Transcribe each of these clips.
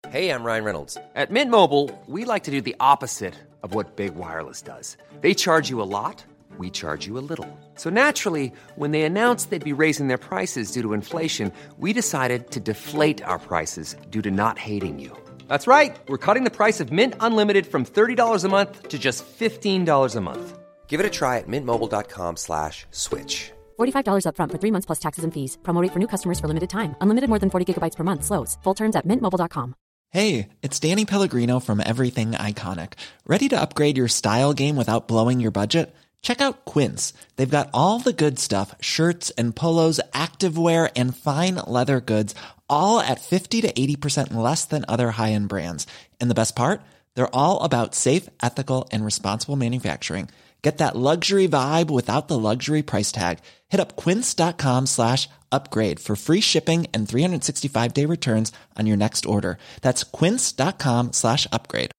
Hey, I'm Ryan Reynolds. At Mint Mobile, we like to do the opposite of what Big Wireless does. They charge you a lot, we charge you a little. So naturally, when they announced they'd be raising their prices due to inflation, we decided to deflate our prices due to not hating you. That's right. We're cutting the price of Mint Unlimited from $30 a month to just $15 a month. Give it a try at mintmobile.com/switch. $45 up front for 3 months plus taxes and fees. Promo rate for new customers for limited time. Unlimited more than 40 gigabytes per month. Slows full terms at mintmobile.com. Hey, it's Danny Pellegrino from Everything Iconic. Ready to upgrade your style game without blowing your budget? Check out Quince. They've got all the good stuff, shirts and polos, activewear, and fine leather goods, all at 50 to 80% less than other high-end brands. And the best part? They're all about safe, ethical, and responsible manufacturing. Get that luxury vibe without the luxury price tag. Hit up quince.com/upgrade for free shipping and 365-day returns on your next order. That's quince.com/upgrade.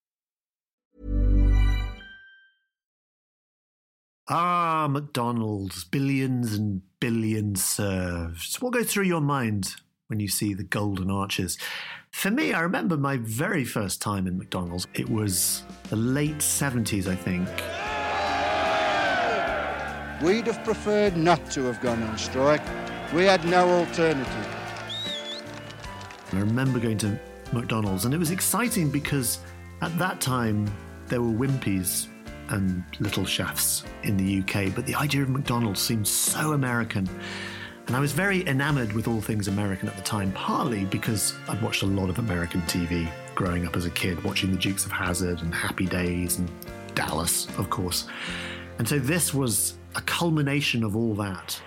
McDonald's, billions and billions served. What goes through your mind when you see the golden arches? For me, I remember my very first time in McDonald's. It was the late 70s, I think. We'd have preferred not to have gone on strike. We had no alternative. I remember going to McDonald's, and it was exciting because at that time there were Wimpy's and Little Chefs in the UK, but the idea of McDonald's seemed so American. And I was very enamoured with all things American at the time, partly because I'd watched a lot of American TV growing up as a kid, watching the Dukes of Hazzard and Happy Days and Dallas, of course. And so this was a culmination of all that.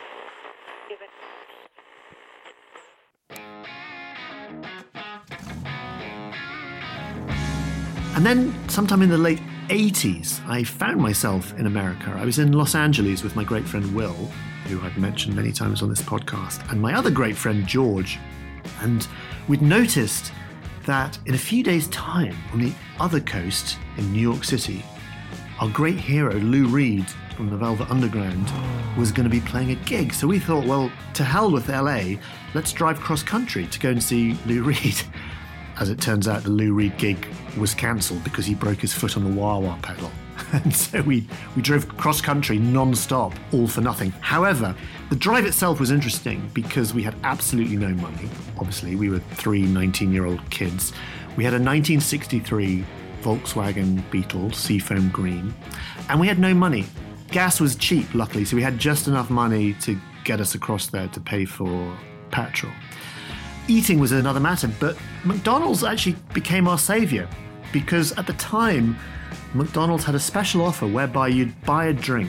And then sometime in the late 80s, I found myself in America. I was in Los Angeles with my great friend Will, who I've mentioned many times on this podcast, and my other great friend George. And we'd noticed that in a few days' time, on the other coast in New York City, our great hero, Lou Reed from the Velvet Underground, was going to be playing a gig. So we thought, well, to hell with LA, let's drive cross-country to go and see Lou Reed. As it turns out, the Lou Reed gig was cancelled because he broke his foot on the wah-wah pedal. And so we drove cross-country non-stop, all for nothing. However, the drive itself was interesting because we had absolutely no money. Obviously, we were 3 19-year-old kids. We had a 1963 Volkswagen Beetle, Seafoam Green, and we had no money. Gas was cheap, luckily, so we had just enough money to get us across there to pay for petrol. Eating was another matter, but McDonald's actually became our saviour because at the time, McDonald's had a special offer whereby you'd buy a drink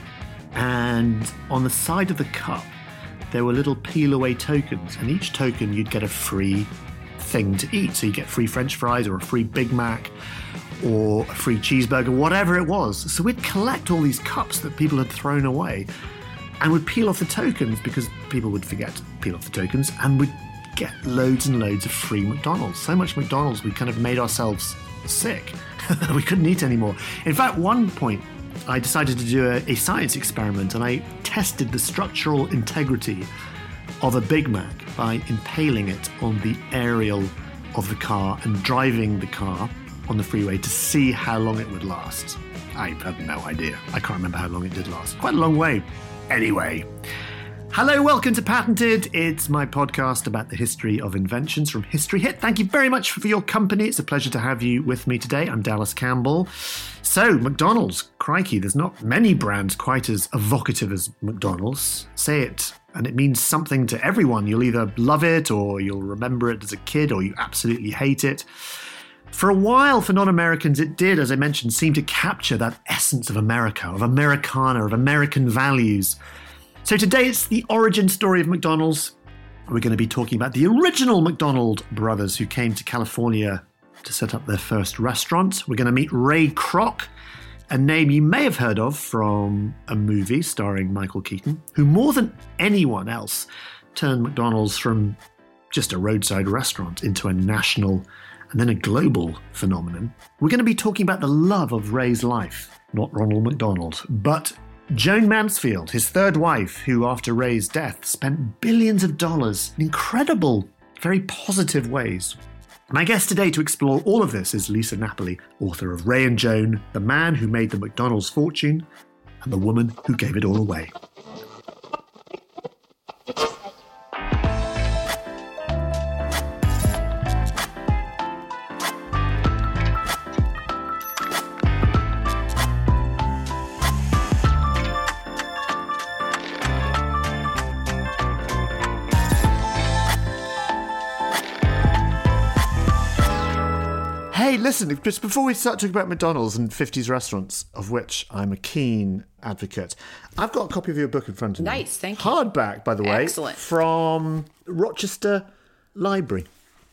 and on the side of the cup there were little peel-away tokens, and each token you'd get a free thing to eat. So you get free French fries or a free Big Mac or a free cheeseburger, whatever it was. So we'd collect all these cups that people had thrown away and would peel off the tokens because people would forget to peel off the tokens, and we'd get loads and loads of free McDonald's. So much McDonald's we kind of made ourselves sick. We couldn't eat anymore. In fact, one point I decided to do a science experiment, and I tested the structural integrity of a Big Mac by impaling it on the aerial of the car and driving the car on the freeway to see how long it would last. I had no idea. I can't remember how long it did last. Quite a long way. Anyway. Hello, welcome to Patented. It's my podcast about the history of inventions from History Hit. Thank you very much for your company. It's a pleasure to have you with me today. I'm Dallas Campbell. So, McDonald's, crikey, there's not many brands quite as evocative as McDonald's. Say it, and it means something to everyone. You'll either love it, or you'll remember it as a kid, or you absolutely hate it. For a while, for non-Americans, it did, as I mentioned, seem to capture that essence of America, of Americana, of American values. So today it's the origin story of McDonald's. We're going to be talking about the original McDonald brothers who came to California to set up their first restaurant. We're going to meet Ray Kroc, a name you may have heard of from a movie starring Michael Keaton, who more than anyone else turned McDonald's from just a roadside restaurant into a national and then a global phenomenon. We're going to be talking about the love of Ray's life, not Ronald McDonald, but Joan Mansfield, his third wife, who after Ray's death spent billions of dollars in incredible, very positive ways. My guest today to explore all of this is Lisa Napoli, author of Ray and Joan, The Man Who Made the McDonald's Fortune and the Woman Who Gave It All Away. Hey, listen, just before we start talking about McDonald's and 50s restaurants, of which I'm a keen advocate, I've got a copy of your book in front of me. Nice, thank you. Hardback, by the way. Excellent. From Rochester Library.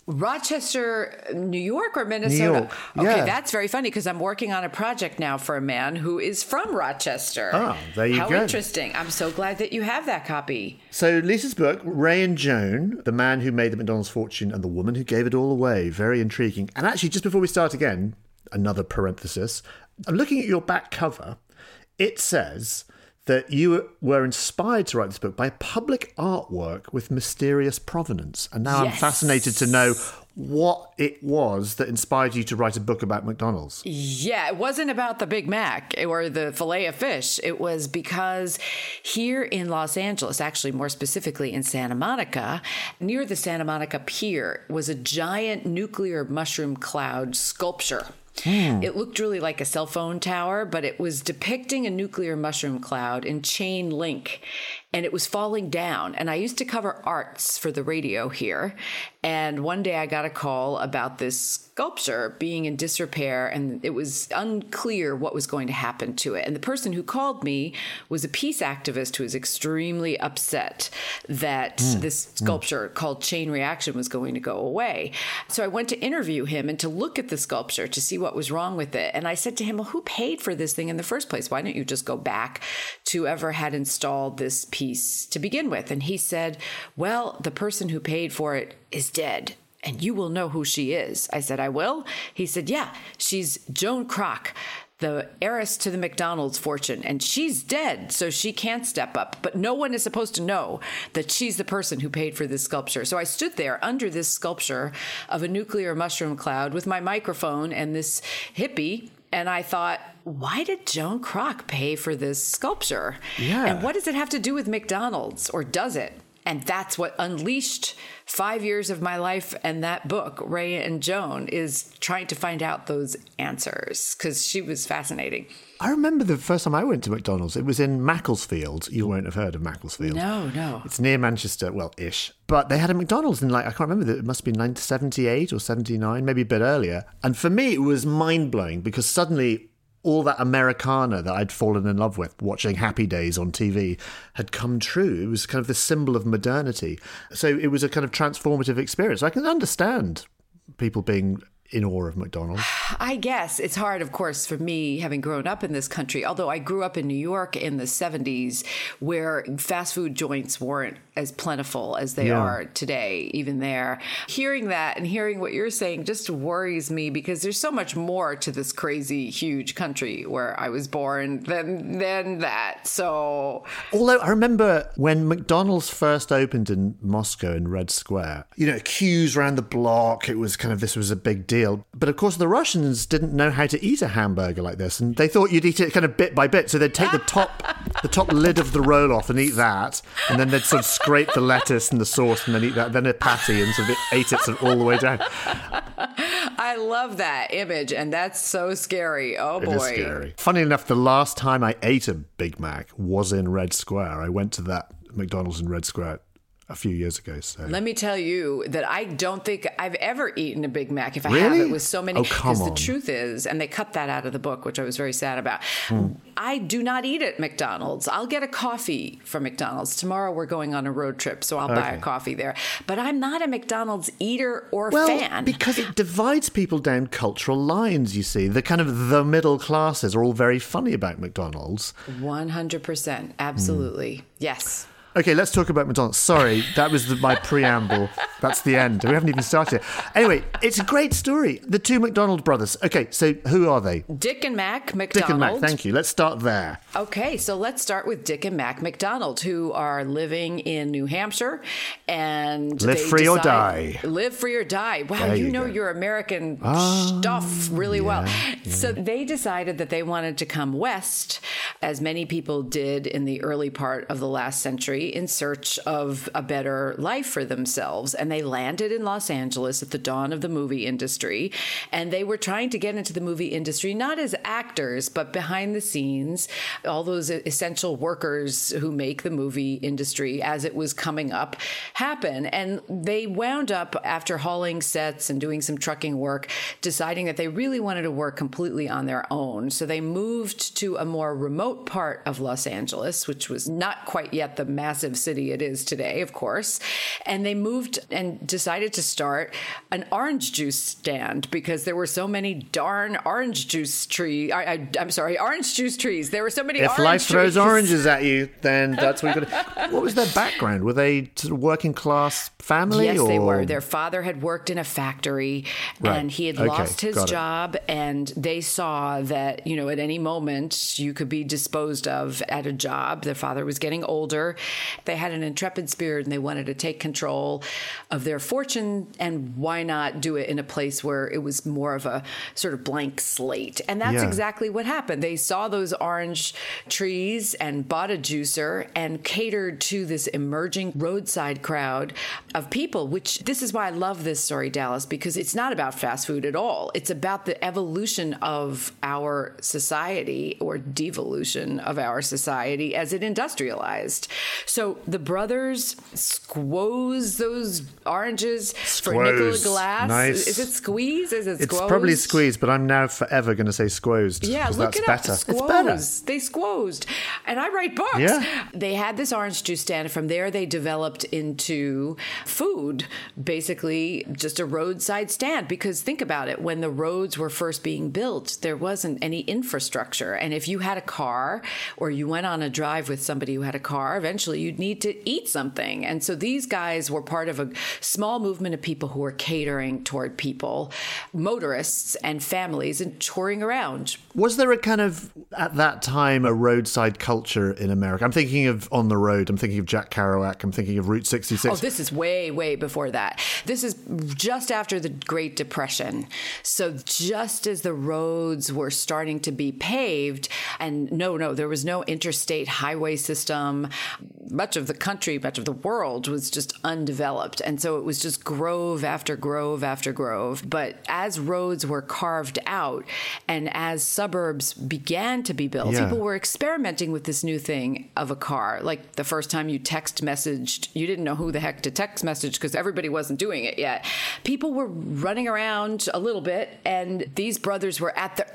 Rochester, New York or Minnesota? New York, Okay, yeah. that's very funny because I'm working on a project now for a man who is from Rochester. Oh, there you How go. interesting. I'm so glad that you have that copy. So Lisa's book, Ray and Joan, The Man Who Made the McDonald's Fortune and the Woman Who Gave It All Away. Very intriguing. And actually, just before we start again, another parenthesis, I'm looking at your back cover. It says that you were inspired to write this book by public artwork with mysterious provenance. And now I'm Yes. fascinated to know what it was that inspired you to write a book about McDonald's. Yeah, it wasn't about the Big Mac or the filet of fish. It was because here in Los Angeles, actually more specifically in Santa Monica, near the Santa Monica Pier, was a giant nuclear mushroom cloud sculpture. It looked really like a cell phone tower, but it was depicting a nuclear mushroom cloud in chain link. And it was falling down. And I used to cover arts for the radio here. And one day I got a call about this sculpture being in disrepair, and it was unclear what was going to happen to it. And the person who called me was a peace activist who was extremely upset that this sculpture called Chain Reaction was going to go away. So I went to interview him and to look at the sculpture to see what was wrong with it. And I said to him, well, who paid for this thing in the first place? Why don't you just go back to whoever had installed this piece to begin with? And he said, well, the person who paid for it is dead, and you will know who she is. I said, I will? He said, yeah, she's Joan Kroc, the heiress to the McDonald's fortune, and she's dead, so she can't step up. But no one is supposed to know that she's the person who paid for this sculpture. So I stood there under this sculpture of a nuclear mushroom cloud with my microphone and this hippie, and I thought, why did Joan Kroc pay for this sculpture? Yeah. And what does it have to do with McDonald's, or does it? And that's what unleashed 5 years of my life, and that book, Ray and Joan, is trying to find out those answers, because she was fascinating. I remember the first time I went to McDonald's. It was in Macclesfield. You won't have heard of Macclesfield. No. It's near Manchester, well, ish. But they had a McDonald's in, I can't remember, it must have been 1978 or 79, maybe a bit earlier. And for me, it was mind-blowing because suddenly all that Americana that I'd fallen in love with watching Happy Days on TV had come true. It was kind of the symbol of modernity. So it was a kind of transformative experience. I can understand people being in awe of McDonald's. I guess it's hard, of course, for me, having grown up in this country, although I grew up in New York in the 70s, where fast food joints weren't as plentiful as they are today, even there. Hearing that and hearing what you're saying just worries me, because there's so much more to this crazy, huge country where I was born than that. So, Although I remember when McDonald's first opened in Moscow in Red Square, queues around the block, this was a big deal. But of course the Russians didn't know how to eat a hamburger like this, and they thought you'd eat it kind of bit by bit. So they'd take the top lid of the roll off and eat that, and then they'd sort of scrape the lettuce and the sauce and then eat that, then a patty, and sort of ate it sort of all the way down. I love that image, and that's so scary. Oh, boy. It is scary. Funny enough, the last time I ate a Big Mac was in Red Square. I went to that McDonald's in Red Square a few years ago. So let me tell you that I don't think I've ever eaten a Big Mac. If I Really? have, it was so many. Oh, come Because the on. truth is, and they cut that out of the book, which I was very sad about. I do not eat at McDonald's. I'll get a coffee from McDonald's. Tomorrow we're going on a road trip, so I'll buy a coffee there. But I'm not a McDonald's eater or fan. Because it divides people down cultural lines, you see. The middle classes are all very funny about McDonald's. 100%. Absolutely. Yes. Okay, let's talk about McDonald's. Sorry, that was my preamble. That's the end. We haven't even started. Anyway, it's a great story. The two McDonald brothers. Okay, so who are they? Dick and Mac McDonald. Dick and Mac, thank you. Let's start there. Okay, so let's start with Dick and Mac McDonald, who are living in New Hampshire, and live free or die. Live free or die. Wow, there you you know go. your American stuff really well. So they decided that they wanted to come west, as many people did in the early part of the last century, in search of a better life for themselves. And they landed in Los Angeles at the dawn of the movie industry. And they were trying to get into the movie industry, not as actors, but behind the scenes, all those essential workers who make the movie industry as it was coming up happen. And they wound up, after hauling sets and doing some trucking work, deciding that they really wanted to work completely on their own. So they moved to a more remote part of Los Angeles, which was not quite yet the massive city it is today, of course. And they moved and decided to start an orange juice stand because there were so many darn orange juice trees. Orange juice trees. There were so many If life throws oranges at you, then that's what you got to... What was their background? Were they sort of working class family? Yes, or? they were. Their father had worked in a factory, and he had lost his job, and they saw that, you know, at any moment you could be disposed of at a job. Their father was getting older. They had an intrepid spirit, and they wanted to take control of their fortune, and why not do it in a place where it was more of a sort of blank slate? And that's exactly what happened. They saw those orange trees and bought a juicer and catered to this emerging roadside crowd of people, which this is why I love this story, Dallas, because it's not about fast food at all. It's about the evolution of our society, or devolution of our society as it industrialized. So the brothers squoze those oranges for nickel a glass. Nice. Is it squeeze? Is it squoze? It's probably squeeze, but I'm now forever going to say squozed. Yeah, look that's it better. up. Squoze. It's better. They squozed. And I write books. Yeah. They had this orange juice stand. From there, they developed into food, basically just a roadside stand. Because think about it, when the roads were first being built, there wasn't any infrastructure. And if you had a car, or you went on a drive with somebody who had a car, eventually you'd need to eat something. And so these guys were part of a small movement of people who were catering toward people, motorists and families, and touring around. Was there a kind of, at that time, a roadside culture in America? I'm thinking of On the Road. I'm thinking of Jack Kerouac. I'm thinking of Route 66. Oh, this is way, way before that. This is just after the Great Depression. So just as the roads were starting to be paved, and no, there was no interstate highway system. Much of the country, much of the world was just undeveloped. And so it was just grove after grove after grove. But as roads were carved out and as suburbs began to be built, people were experimenting with this new thing of a car. Like the first time you text messaged, you didn't know who the heck to text message because everybody wasn't doing it yet. People were running around a little bit, and these brothers were at the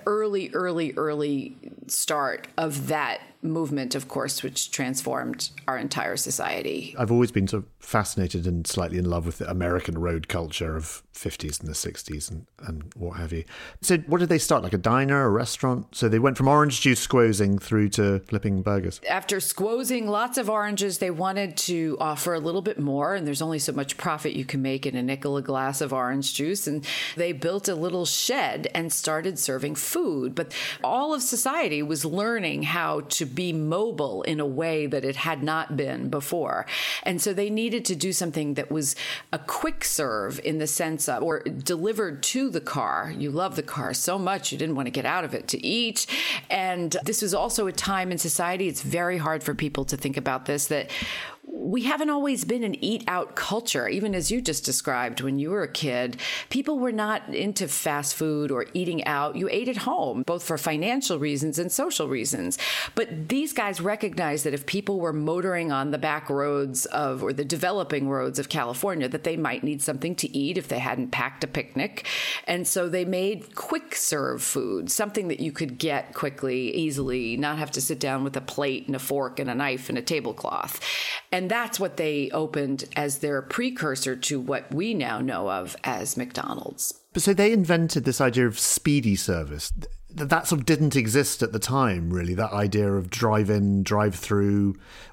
early start of that movement, of course, which transformed our entire society. I've always been sort of fascinated and slightly in love with the American road culture of 50s and the 60s and what have you. So what did they start? Like a diner, a restaurant? So they went from orange juice squozing through to flipping burgers. After squozing lots of oranges, they wanted to offer a little bit more, and there's only so much profit you can make in a nickel a glass of orange juice. And they built a little shed and started serving food. But all of society was learning how to be mobile in a way that it had not been before. And so they needed to do something that was a quick serve in the sense of, or delivered to the car. You love the car so much, you didn't want to get out of it to eat. And this was also a time in society, it's very hard for people to think about this, that we haven't always been an eat-out culture. Even as you just described, when you were a kid, people were not into fast food or eating out. You ate at home, both for financial reasons and social reasons. But these guys recognized that if people were motoring on the back roads of, or the developing roads of California, that they might need something to eat if they hadn't packed a picnic. And so they made quick serve food, something that you could get quickly, easily, not have to sit down with a plate and a fork and a knife and a tablecloth. And that's what they opened as their precursor to what we now know of as McDonald's. So they invented this idea of speedy service. That sort of didn't exist at the time, really, that idea of drive-in, drive-through.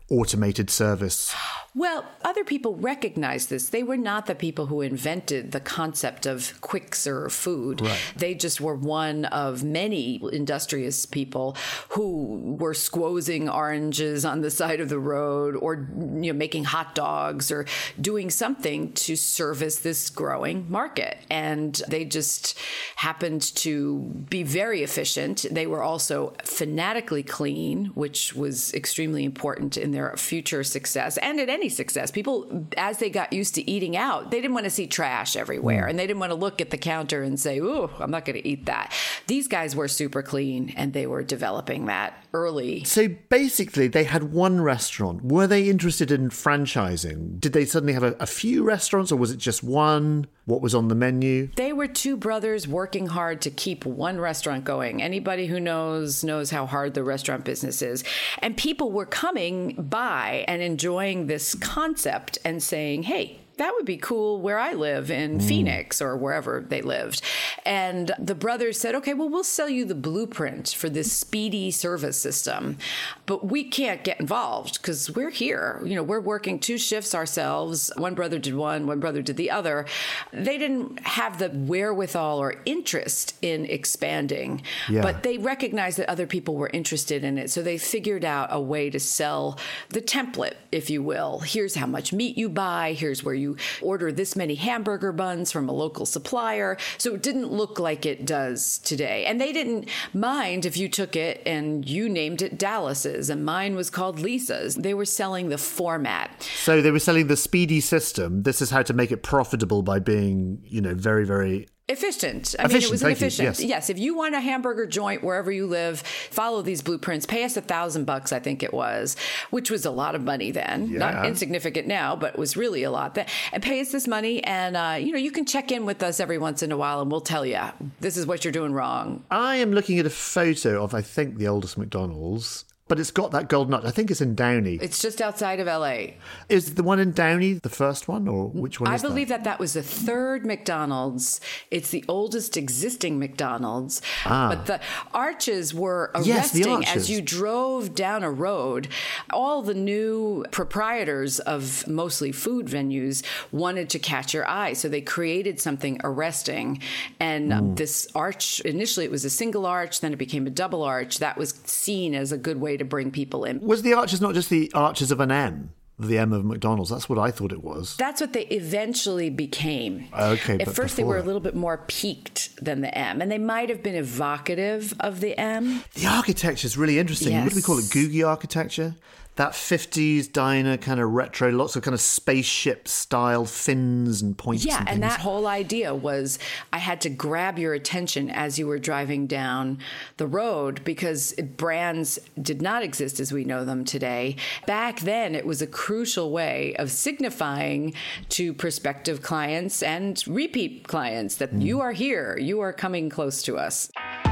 automated service? Well, other people recognize this. They were not the people who invented the concept of quick serve food. Right. They just were one of many industrious people who were squozing oranges on the side of the road, or making hot dogs, or doing something to service this growing market. And they just happened to be very efficient. They were also fanatically clean, which was extremely important in their future success and in any success. People, as they got used to eating out, they didn't want to see trash everywhere, and they didn't want to look at the counter and say, "Ooh, I'm not going to eat that." These guys were super clean, and they were developing that early. So basically, they had one restaurant. Were they interested in franchising? Did they suddenly have a few restaurants, or was it just one? What was on the menu? They were two brothers working hard to keep one restaurant going. Anybody who knows how hard the restaurant business is. And people were coming by and enjoying this concept and saying, "Hey, that would be cool where I live in Phoenix," or wherever they lived. And the brothers said, "Okay, well, we'll sell you the blueprint for this speedy service system, but we can't get involved because we're here. We're working 2 shifts ourselves. One brother did one brother did the other." They didn't have the wherewithal or interest in expanding, but they recognized that other people were interested in it. So they figured out a way to sell the template, if you will. Here's how much meat you buy. Here's where you order this many hamburger buns from a local supplier. So it didn't look like it does today. And they didn't mind if you took it and you named it Dallas's and mine was called Lisa's. They were selling the format. So they were selling the speedy system. This is how to make it profitable by being, very, very efficient. I mean, it was an efficient. Yes, if you want a hamburger joint wherever you live, follow these blueprints. Pay us $1,000, I think it was, which was a lot of money then. Yeah. Not insignificant now, but it was really a lot then. And pay us this money, and you can check in with us every once in a while, and we'll tell you this is what you're doing wrong. I am looking at a photo of, I think, the oldest McDonald's. But it's got that gold nut. I think it's in Downey. It's just outside of L.A. Is the one in Downey the first one, or which one is that? I believe that was the third McDonald's. It's the oldest existing McDonald's. But the arches were arresting as you drove down a road. All the new proprietors of mostly food venues wanted to catch your eye, so they created something arresting. And this arch, initially it was a single arch, then it became a double arch. That was seen as a good way to bring people in. Was the arches not just the arches of an M? The M of McDonald's. That's what I thought it was. That's what they eventually became. Okay, At first they were a little bit more peaked than the M, and they might have been evocative of the M. The architecture is really interesting. Yes. What do we call it? Googie architecture? That 50s diner kind of retro, lots of kind of spaceship style fins and points. Yeah, and that whole idea was I had to grab your attention as you were driving down the road, because brands did not exist as we know them today. Back then, it was a crucial way of signifying to prospective clients and repeat clients that you are here, you are coming close to us.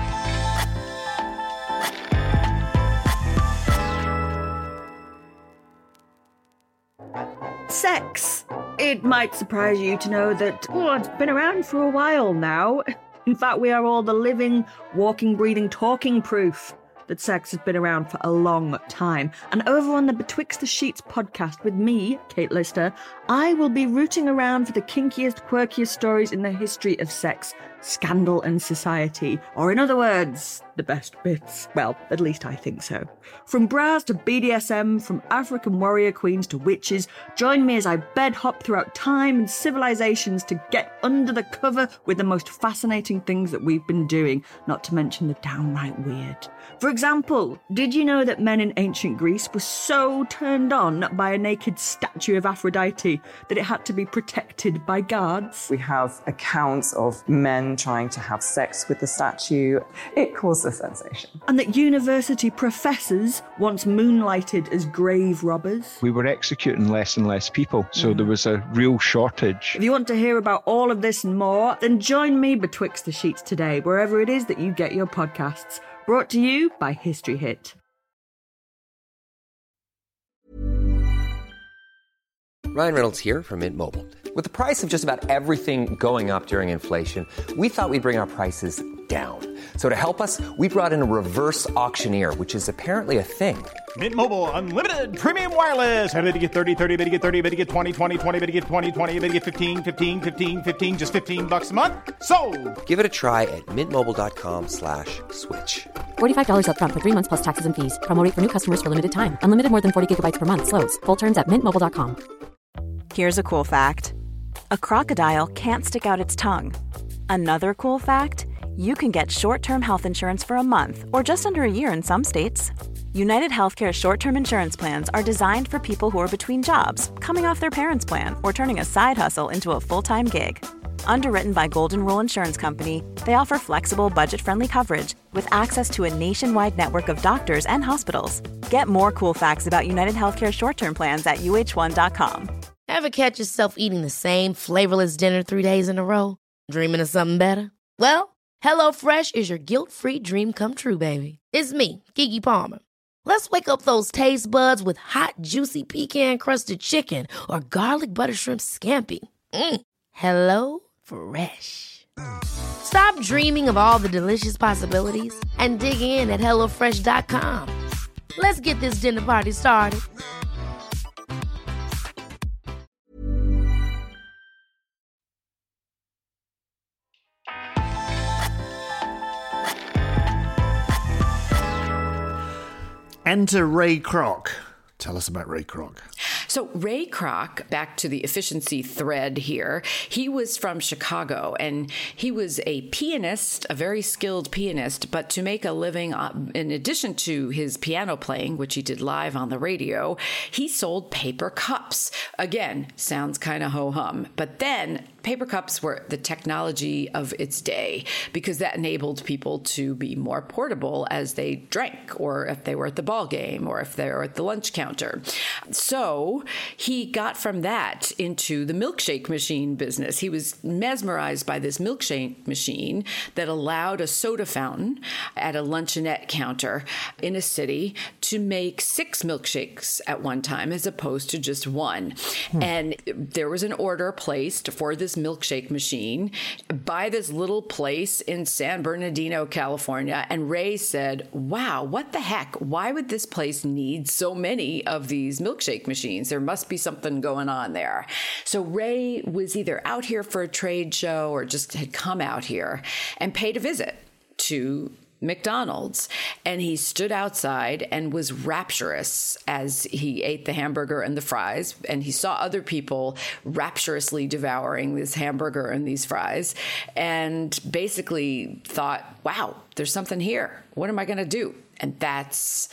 Sex. It might surprise you to know that, it's been around for a while now. In fact, we are all the living, walking, breathing, talking proof that sex has been around for a long time. And over on the Betwixt the Sheets podcast with me, Kate Lister, I will be rooting around for the kinkiest, quirkiest stories in the history of sex, scandal and society. Or in other words, the best bits. Well, at least I think so. From bras to BDSM, from African warrior queens to witches, join me as I bed hop throughout time and civilizations to get under the cover with the most fascinating things that we've been doing, not to mention the downright weird. For example, did you know that men in ancient Greece were so turned on by a naked statue of Aphrodite that it had to be protected by guards? We have accounts of men trying to have sex with the statue. It caused a sensation. And that university professors once moonlighted as grave robbers. We were executing less and less people, so there was a real shortage. If you want to hear about all of this and more, then join me Betwixt the Sheets today, wherever it is that you get your podcasts. Brought to you by History Hit. Ryan Reynolds here from Mint Mobile. With the price of just about everything going up during inflation, we thought we'd bring our prices down. So to help us, we brought in a reverse auctioneer, which is apparently a thing. Mint Mobile Unlimited Premium Wireless. How to get 30, 30, bit to get 30, bit to get 20, 20, 20, bit to get 20, 20, bit to get 15, 15, 15, 15, just $15 a month? Sold! Give it a try at mintmobile.com/switch. $45 up front for 3 months plus taxes and fees. Promo rate for new customers for limited time. Unlimited more than 40 gigabytes per month. Slows full terms at mintmobile.com. Here's a cool fact. A crocodile can't stick out its tongue. Another cool fact, you can get short-term health insurance for a month or just under a year in some states. United Healthcare short-term insurance plans are designed for people who are between jobs, coming off their parents' plan, or turning a side hustle into a full-time gig. Underwritten by Golden Rule Insurance Company, they offer flexible, budget-friendly coverage with access to a nationwide network of doctors and hospitals. Get more cool facts about United Healthcare short-term plans at uh1.com. Ever catch yourself eating the same flavorless dinner 3 days in a row? Dreaming of something better? Well, HelloFresh is your guilt-free dream come true, baby. It's me, Keke Palmer. Let's wake up those taste buds with hot, juicy pecan-crusted chicken or garlic butter shrimp scampi. Hello Fresh. Stop dreaming of all the delicious possibilities and dig in at HelloFresh.com. Let's get this dinner party started. Enter Ray Kroc. Tell us about Ray Kroc. So Ray Kroc, back to the efficiency thread here, he was from Chicago, and he was a pianist, a very skilled pianist, but to make a living, in addition to his piano playing, which he did live on the radio, he sold paper cups. Again, sounds kind of ho-hum, but then paper cups were the technology of its day because that enabled people to be more portable as they drank, or if they were at the ball game, or if they were at the lunch counter. So he got from that into the milkshake machine business. He was mesmerized by this milkshake machine that allowed a soda fountain at a luncheonette counter in a city to make 6 milkshakes at one time as opposed to just one. And there was an order placed for this milkshake machine by this little place in San Bernardino, California. And Ray said, wow, what the heck? Why would this place need so many of these milkshake machines? There must be something going on there. So Ray was either out here for a trade show or just had come out here and paid a visit to McDonald's, and he stood outside and was rapturous as he ate the hamburger and the fries, and he saw other people rapturously devouring this hamburger and these fries, and basically thought, wow, there's something here. What am I going to do? And that's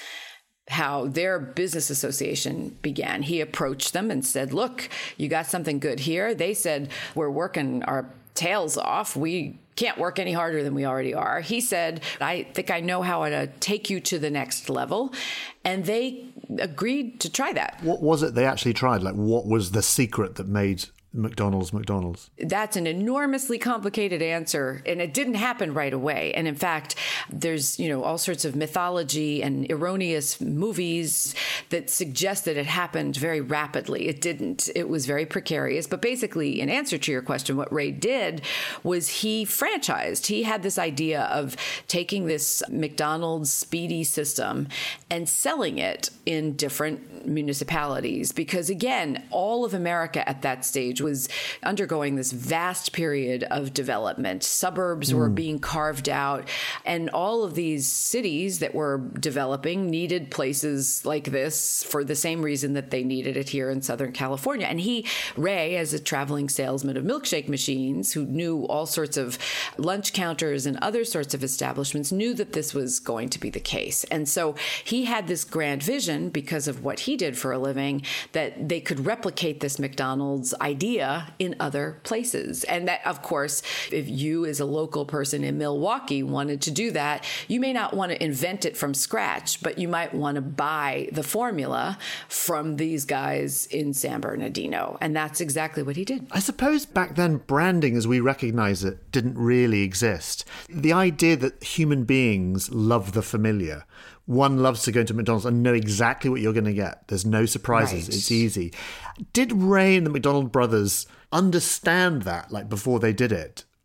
how their business association began. He approached them and said, look, you got something good here. They said, we're working our tails off. We can't work any harder than we already are. He said, I think I know how to take you to the next level. And they agreed to try that. What was it they actually tried? Like, what was the secret that made McDonald's? That's an enormously complicated answer, and it didn't happen right away. And in fact, there's, all sorts of mythology and erroneous movies that suggest that it happened very rapidly. It didn't. It was very precarious. But basically, in answer to your question, what Ray did was he franchised. He had this idea of taking this McDonald's speedy system and selling it in different municipalities. Because again, all of America at that stage was undergoing this vast period of development. Suburbs were being carved out, and all of these cities that were developing needed places like this for the same reason that they needed it here in Southern California. And Ray, as a traveling salesman of milkshake machines, who knew all sorts of lunch counters and other sorts of establishments, knew that this was going to be the case. And so he had this grand vision, because of what he did for a living, that they could replicate this McDonald's idea in other places. And that, of course, if you as a local person in Milwaukee wanted to do that, you may not want to invent it from scratch, but you might want to buy the formula from these guys in San Bernardino. And that's exactly what he did. I suppose back then, branding as we recognize it didn't really exist. The idea that human beings love the familiar. One loves to go into McDonald's and know exactly what you're going to get. There's no surprises. Right. It's easy. Did Ray and the McDonald brothers understand that, like, before they did it?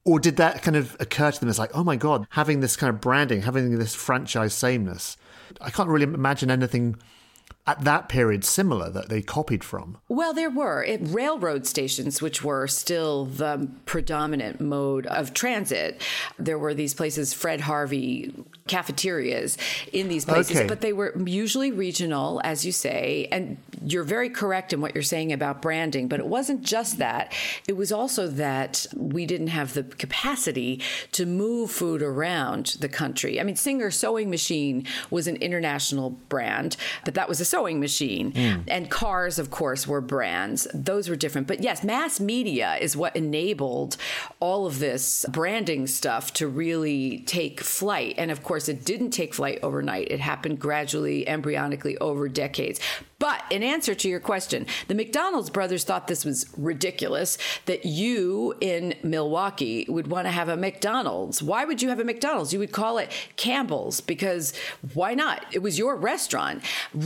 Or did that kind of occur to them as like, oh my God, having this kind of branding, having this franchise sameness? I can't really imagine anything at that period similar that they copied from. Well, there were railroad stations, which were still the predominant mode of transit. There were these places, Fred Harvey cafeterias in these places, but they were usually regional, as you say. And you're very correct in what you're saying about branding, but it wasn't just that. It was also that we didn't have the capacity to move food around the country. I mean, Singer Sewing Machine was an international brand, but that was a sewing machine. And cars, of course, were brands. Those were different. But yes, mass media is what enabled all of this branding stuff to really take flight. And of course, it didn't take flight overnight. It happened gradually, embryonically over decades. But in answer to your question, the McDonald's brothers thought this was ridiculous, that you in Milwaukee would want to have a McDonald's. Why would you have a McDonald's? You would call it Campbell's, because why not? It was your restaurant.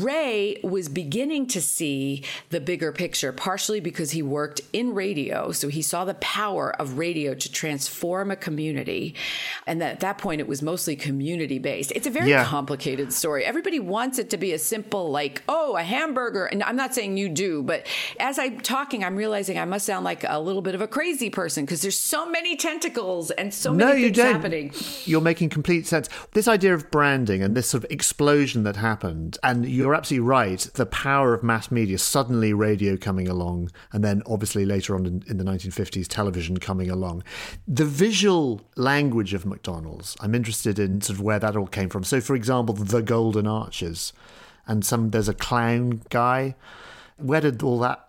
Ray was beginning to see the bigger picture, partially because he worked in radio. So he saw the power of radio to transform a community. And at that point, it was mostly community-based. It's a very complicated story. Everybody wants it to be a simple, like, oh, a hamburger. And I'm not saying you do, but as I'm talking, I'm realizing I must sound like a little bit of a crazy person because there's so many tentacles and so many things happening. You're making complete sense. This idea of branding and this sort of explosion that happened, and you're absolutely right, the power of mass media, suddenly radio coming along, and then obviously later on in the 1950s, television coming along. The visual language of McDonald's, I'm interested in sort of where that all came from. So, for example, the Golden Arches. And there's a clown guy. How did all that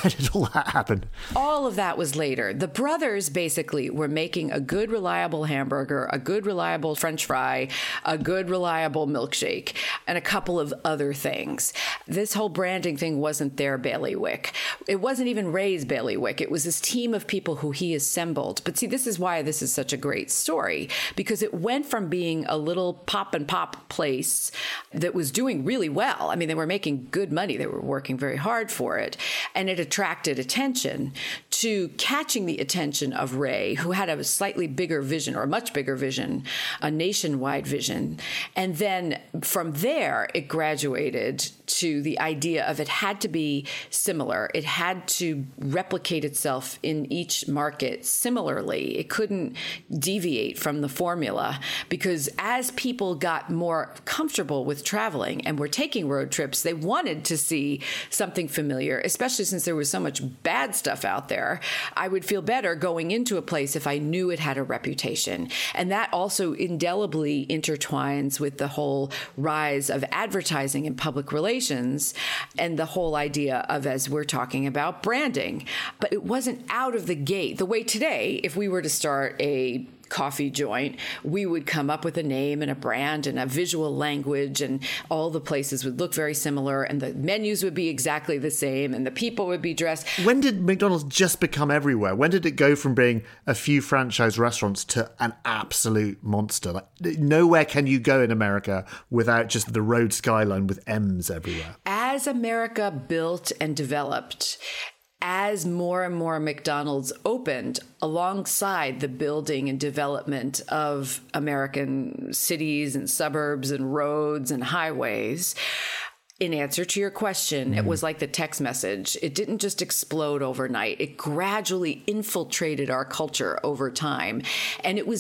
happen? All of that was later. The brothers basically were making a good, reliable hamburger, a good, reliable French fry, a good, reliable milkshake, and a couple of other things. This whole branding thing wasn't their bailiwick. It wasn't even Ray's bailiwick. It was this team of people who he assembled. But see, this is why this is such a great story, because it went from being a little pop and pop place that was doing really well. I mean, they were making good money. They were working very hard for it. And it attracted attention, to catching the attention of Ray, who had a slightly bigger vision, or a much bigger vision, a nationwide vision. And then from there, it graduated to the idea of it had to be similar. It had to replicate itself in each market similarly. It couldn't deviate from the formula, because as people got more comfortable with traveling and were taking road trips, they wanted to see something familiar, especially since there was so much bad stuff out there. I would feel better going into a place if I knew it had a reputation. And that also indelibly intertwines with the whole rise of advertising and public relations and the whole idea of, as we're talking about, branding. But it wasn't out of the gate. The way today, if we were to start a coffee joint, we would come up with a name and a brand and a visual language, and all the places would look very similar, and the menus would be exactly the same, and the people would be dressed. When did McDonald's just become everywhere? When did it go from being a few franchise restaurants to an absolute monster? Like, nowhere can you go in America without just the road skyline with M's everywhere. As America built and developed, as more and more McDonald's opened alongside the building and development of American cities and suburbs and roads and highways, in answer to your question, it was like the text message. It didn't just explode overnight. It gradually infiltrated our culture over time. And it was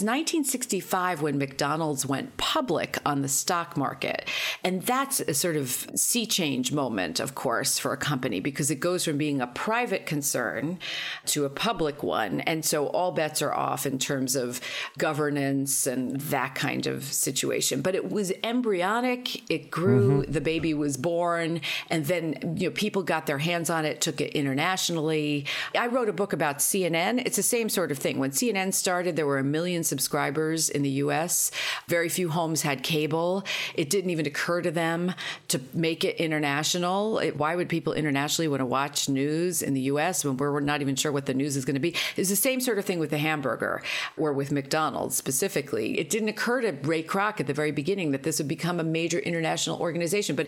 1965 when McDonald's went public on the stock market. And that's a sort of sea change moment, of course, for a company, because it goes from being a private concern to a public one. And so all bets are off in terms of governance and that kind of situation. But it was embryonic. It grew. The baby was born. And then, people got their hands on it, took it internationally. I wrote a book about CNN. It's the same sort of thing. When CNN started, there were 1 million subscribers in the U.S. Very few homes had cable. It didn't even occur to them to make it international. Why would people internationally want to watch news in the U.S. when we're not even sure what the news is going to be? It's the same sort of thing with the hamburger, or with McDonald's specifically. It didn't occur to Ray Kroc at the very beginning that this would become a major international organization. But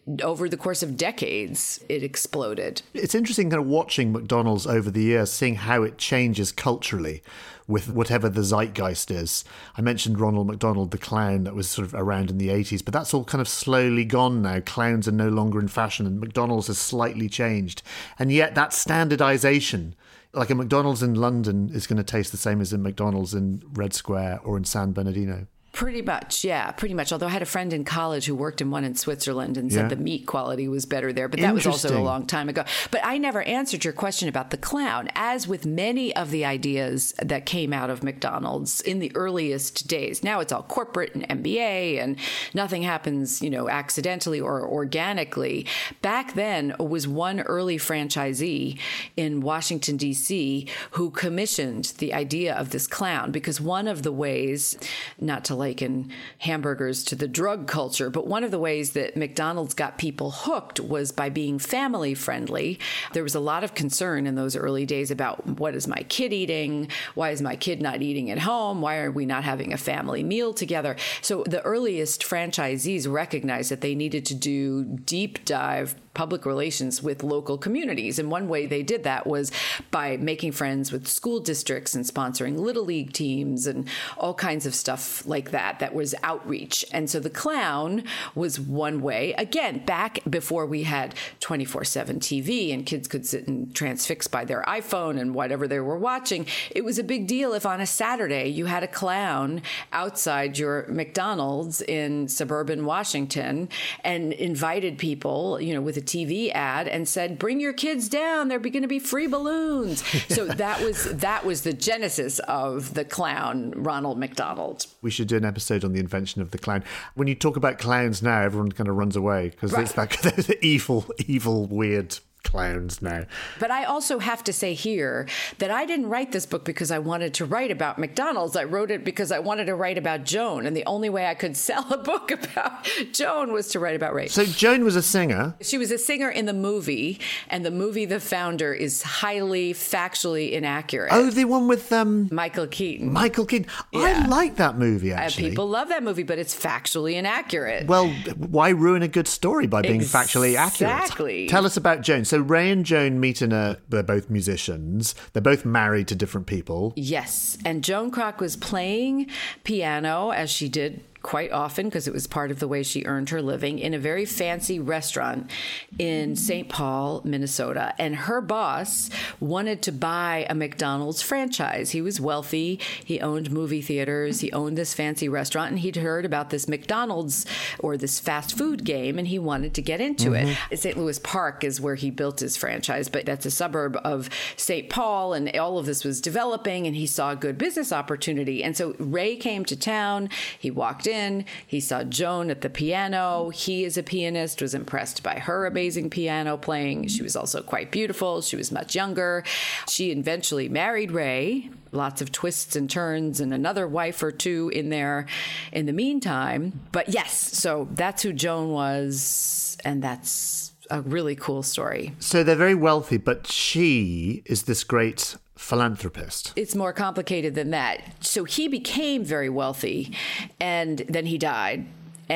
over the course of decades, it exploded. It's interesting kind of watching McDonald's over the years, seeing how it changes culturally with whatever the zeitgeist is. I mentioned Ronald McDonald, the clown, that was sort of around in the 80s, but that's all kind of slowly gone now. Clowns are no longer in fashion, and McDonald's has slightly changed. And yet that standardization, like a McDonald's in London is going to taste the same as a McDonald's in Red Square or in San Bernardino. Pretty much, yeah, pretty much. Although I had a friend in college who worked in one in Switzerland and said the meat quality was better there. But that was also a long time ago. But I never answered your question about the clown. As with many of the ideas that came out of McDonald's in the earliest days, now it's all corporate and MBA and nothing happens, accidentally or organically. Back then was one early franchisee in Washington, D.C. who commissioned the idea of this clown, because one of the ways, not to liken hamburgers to the drug culture, but one of the ways that McDonald's got people hooked was by being family friendly. There was a lot of concern in those early days about, what is my kid eating? Why is my kid not eating at home? Why are we not having a family meal together? So the earliest franchisees recognized that they needed to do deep dive public relations with local communities. And one way they did that was by making friends with school districts and sponsoring Little League teams and all kinds of stuff like that. That was outreach. And so the clown was one way. Again, back before we had 24/7 TV and kids could sit and transfix by their iPhone and whatever they were watching, it was a big deal if on a Saturday you had a clown outside your McDonald's in suburban Washington and invited people, with a TV ad and said, bring your kids down. They're going to be free balloons. So that was the genesis of the clown, Ronald McDonald. We should do an episode on the invention of the clown. When you talk about clowns now, everyone kind of runs away because it's the evil, weird clowns now. But I also have to say here that I didn't write this book because I wanted to write about McDonald's. I wrote it because I wanted to write about Joan. And the only way I could sell a book about Joan was to write about race. So Joan was a singer. She was a singer in the movie. And the movie The Founder is highly factually inaccurate. Oh, the one with Michael Keaton. Michael Keaton. Yeah. I like that movie, actually. People love that movie, but it's factually inaccurate. Well, why ruin a good story by being factually accurate? Exactly. Tell us about Joan. So Ray and Joan meet they're both musicians. They're both married to different people. Yes. And Joan Kroc was playing piano, as she did quite often because it was part of the way she earned her living, in a very fancy restaurant in St. Paul, Minnesota. And her boss wanted to buy a McDonald's franchise. He was wealthy. He owned movie theaters. He owned this fancy restaurant. And he'd heard about this McDonald's or this fast food game, and he wanted to get into it. St. Louis Park is where he built his franchise, but that's a suburb of St. Paul. And all of this was developing, and he saw a good business opportunity. And so Ray came to town. He walked in. He saw Joan at the piano. He, as a pianist, was impressed by her amazing piano playing. She was also quite beautiful. She was much younger. She eventually married Ray. Lots of twists and turns and another wife or two in there in the meantime. But yes, so that's who Joan was, and that's a really cool story. So they're very wealthy, but she is this great philanthropist. It's more complicated than that. So he became very wealthy, and then he died.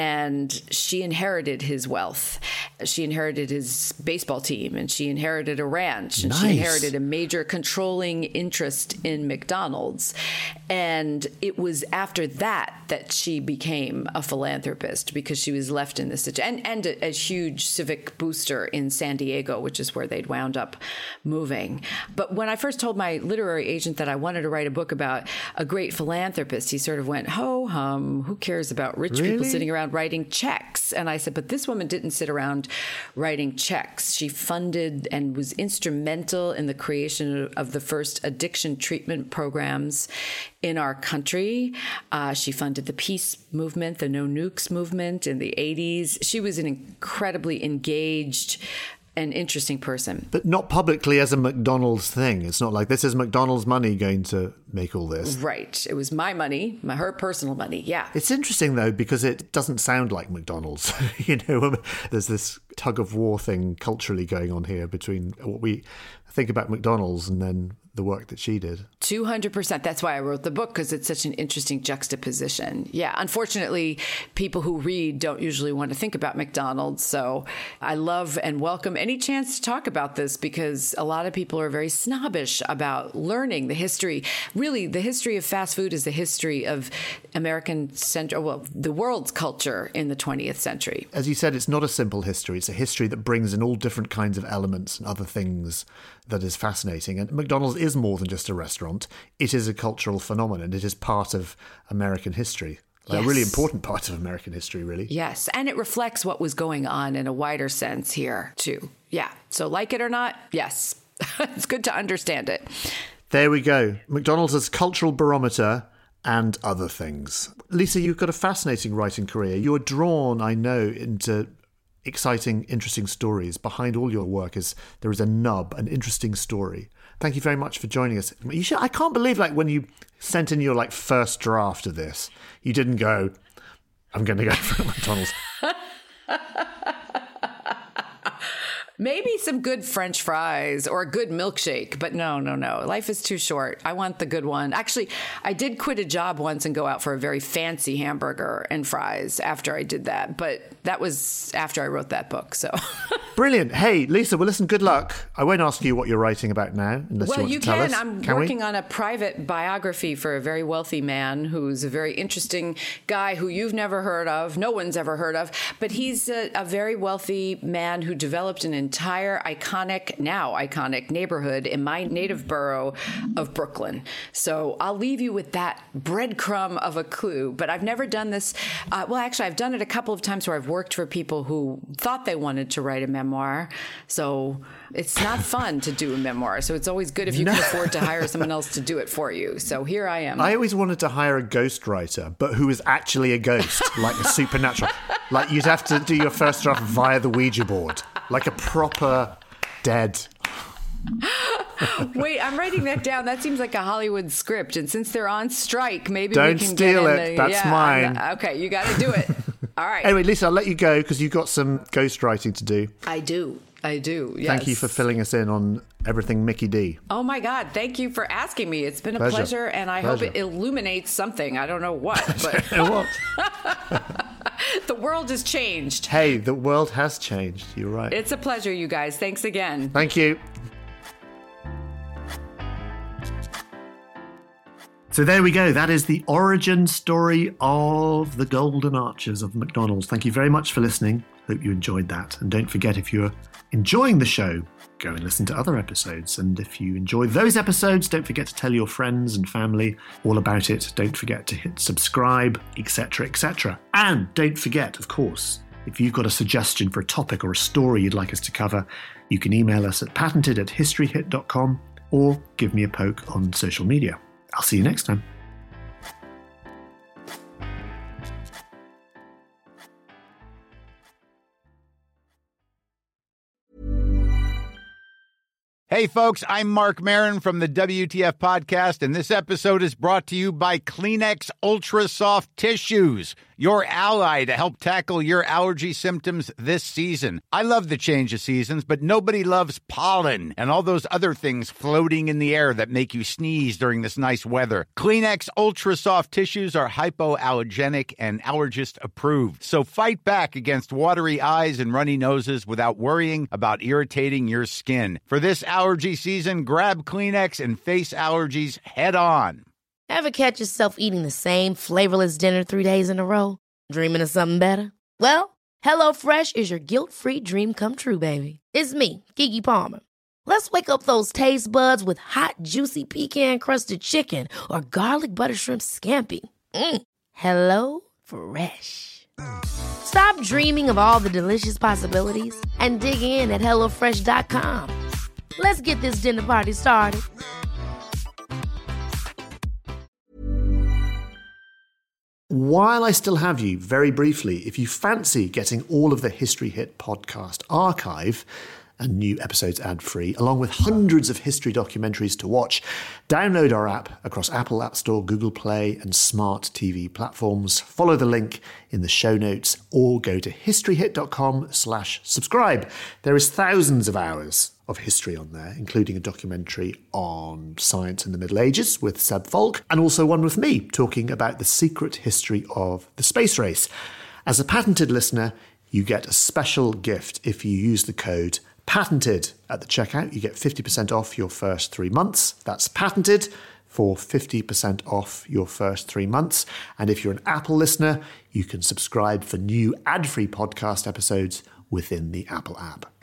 And she inherited his wealth. She inherited his baseball team, and she inherited a ranch, and she inherited a major controlling interest in McDonald's. And it was after that she became a philanthropist, because she was left in this situation, and a huge civic booster in San Diego, which is where they'd wound up moving. But when I first told my literary agent that I wanted to write a book about a great philanthropist, he sort of went, ho hum, who cares about rich people sitting around writing checks? And I said, but this woman didn't sit around writing checks. She funded and was instrumental in the creation of the first addiction treatment programs in our country. She funded the peace movement, the No Nukes movement in the 80s. She was an incredibly engaged an interesting person. But not publicly as a McDonald's thing. It's not like this is McDonald's money going to make all this. Right. It was my money, her personal money. Yeah. It's interesting, though, because it doesn't sound like McDonald's. There's this tug of war thing culturally going on here between what we think about McDonald's and then the work that she did. 200%. That's why I wrote the book, because it's such an interesting juxtaposition. Yeah, unfortunately, people who read don't usually want to think about McDonald's. So I love and welcome any chance to talk about this, because a lot of people are very snobbish about learning the history. Really, the history of fast food is the history of the world's culture in the 20th century. As you said, it's not a simple history. It's a history that brings in all different kinds of elements and other things that is fascinating. And McDonald's is more than just a restaurant. It is a cultural phenomenon. It is part of American history. Yes. A really important part of American history, really. Yes, and it reflects what was going on in a wider sense here, too. Yeah, so like it or not, yes, it's good to understand it. There we go. McDonald's as cultural barometer and other things. Lisa, you've got a fascinating writing career. You're drawn, I know, into exciting, interesting stories. Behind all your work there is a nub, an interesting story. Thank you very much for joining us. I can't believe, when you sent in your first draft of this, you didn't go, I'm going to go for McDonald's. Maybe some good French fries or a good milkshake, but no. Life is too short. I want the good one. Actually, I did quit a job once and go out for a very fancy hamburger and fries after I did that, but that was after I wrote that book, so. Brilliant. Hey, Lisa, well, listen, good luck. I won't ask you what you're writing about now, unless you want to tell us. I'm working on a private biography for a very wealthy man who's a very interesting guy who you've never heard of, no one's ever heard of, but he's a very wealthy man who developed an entire iconic neighborhood in my native borough of Brooklyn. So I'll leave you with that breadcrumb of a clue, but I've never done this. Actually, I've done it a couple of times where I've worked for people who thought they wanted to write a memoir. So it's not fun to do a memoir. So it's always good if you can afford to hire someone else to do it for you. So here I am. I always wanted to hire a ghostwriter, but who is actually a ghost, like a supernatural. Like you'd have to do your first draft via the Ouija board, like a proper dead. Wait, I'm writing that down. That seems like a Hollywood script. And since they're on strike, maybe we can steal get it. That's mine. Okay, you got to do it. All right. Anyway, Lisa, I'll let you go because you've got some ghostwriting to do. I do. Yes. Thank you for filling us in on everything Mickey D. Oh, my God. Thank you for asking me. It's been a pleasure and I hope it illuminates something. I don't know what. But what? The world has changed. Hey, the world has changed. You're right. It's a pleasure, you guys. Thanks again. Thank you. So there we go. That is the origin story of the Golden Arches of McDonald's. Thank you very much for listening. Hope you enjoyed that. And don't forget, if you're enjoying the show, go and listen to other episodes. And if you enjoy those episodes, don't forget to tell your friends and family all about it. Don't forget to hit subscribe, etc., etc. And don't forget, of course, if you've got a suggestion for a topic or a story you'd like us to cover, you can email us at patented@historyhit.com or give me a poke on social media. I'll see you next time. Hey, folks, I'm Mark Maron from the WTF Podcast, and this episode is brought to you by Kleenex Ultra Soft Tissues, your ally to help tackle your allergy symptoms this season. I love the change of seasons, but nobody loves pollen and all those other things floating in the air that make you sneeze during this nice weather. Kleenex Ultra Soft Tissues are hypoallergenic and allergist approved, so fight back against watery eyes and runny noses without worrying about irritating your skin. For this allergy season, grab Kleenex and face allergies head on. Ever catch yourself eating the same flavorless dinner 3 days in a row? Dreaming of something better? Well, HelloFresh is your guilt-free dream come true, baby. It's me, Keke Palmer. Let's wake up those taste buds with hot, juicy pecan-crusted chicken or garlic butter shrimp scampi. Hello Fresh. Stop dreaming of all the delicious possibilities and dig in at HelloFresh.com. Let's get this dinner party started. While I still have you, very briefly, if you fancy getting all of the History Hit podcast archive and new episodes ad-free, along with hundreds of history documentaries to watch, download our app across Apple App Store, Google Play, and smart TV platforms. Follow the link in the show notes or go to historyhit.com/subscribe. There is thousands of hours of history on there, including a documentary on science in the Middle Ages with Seb Falk, and also one with me talking about the secret history of the space race. As a patented listener, you get a special gift if you use the code PATENTED at the checkout. You get 50% off your first 3 months. That's PATENTED for 50% off your first 3 months. And if you're an Apple listener, you can subscribe for new ad-free podcast episodes within the Apple app.